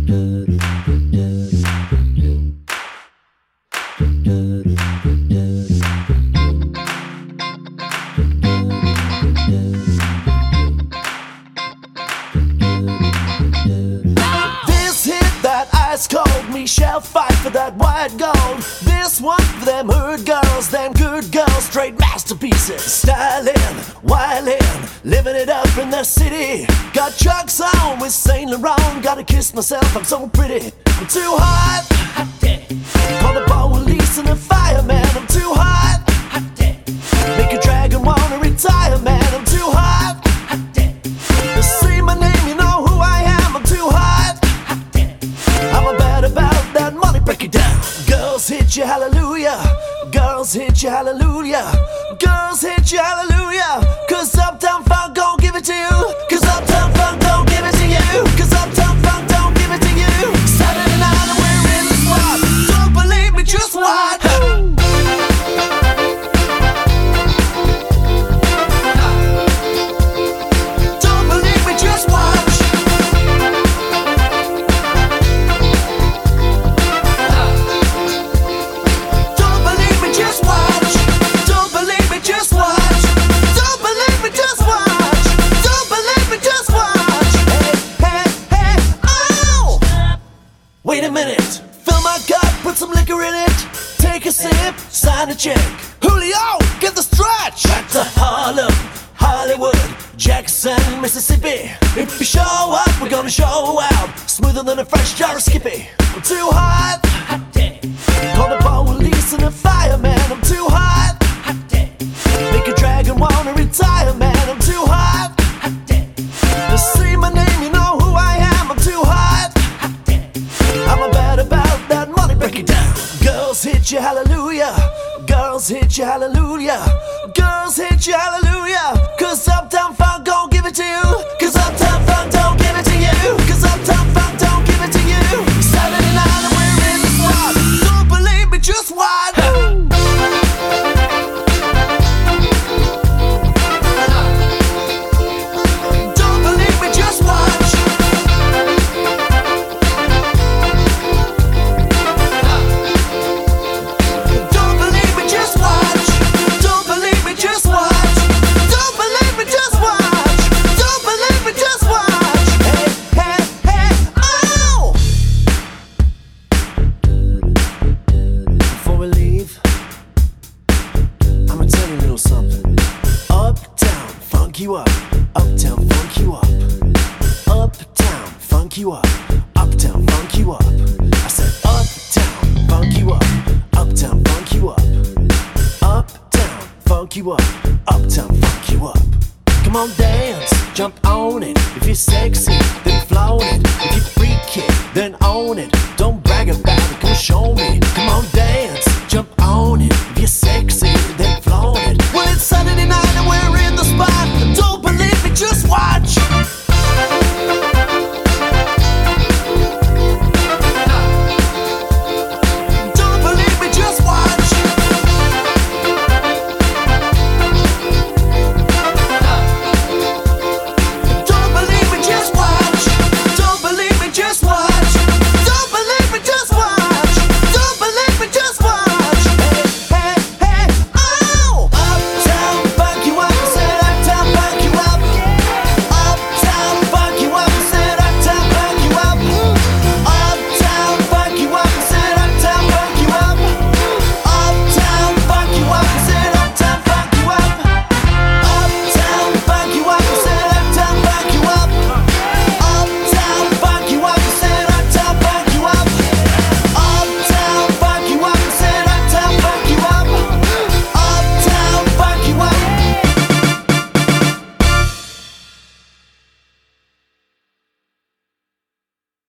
Ice cold, me shall fight for that white gold. This one for them hood girls, them good girls, straight masterpieces. Styling, wildin', living it up in the city. Got chucks on with Saint Laurent. Gotta kiss myself, I'm so pretty. I'm too hot, hot day. Call the police and the fireman. I'm too hot, hot day. Make a dragon wanna retire, man. I'm too hot, hot day. Say my name, you know who I am. I'm too hot. I'm bad about that money, break it down. Girls hit you, hallelujah. Girls hit you, hallelujah. Girls hit you, hallelujah. Cause Uptown Funk gon' give it to you. Cause Uptown Funk don't give it to you. Cause Uptown Funk don't give it to you. Saturday night and we're in the spot. Don't believe me, just what? Don't believe me, just watch. Wait a minute, fill my cup, put some liquor in it. Take a sip, sign a check. Julio, get the stretch. Back to Harlem, Hollywood, Jackson, Mississippi. If you show up, we're gonna show out. Smoother than a fresh jar of Skippy. I'm too hot, hot day. Call the police and the fireman. I'm too hot, hot day. Make a dragon wanna retire, man. I'm too hot, hot day. To see my name, you know who I am. I'm too hot. I'm bad about that money, break it down. Girls hit you, hallelujah. Girls hit you, hallelujah. Girls hit you, hallelujah. Cause Uptown Funk gon' give it to you. Cause Uptown Funk don't give it to you. Cause Uptown Funk don't give it to you. Saturday night and we're in the spot. Don't believe me, just what? Don't believe me, just watch. You up, Uptown Funk you up. Uptown Funk you up. Uptown Funk you up. I said Uptown Funk you up. Uptown Funk you up. Uptown Funk you up. Uptown Funk you up. Come on, dance, jump on it. If you're sexy, then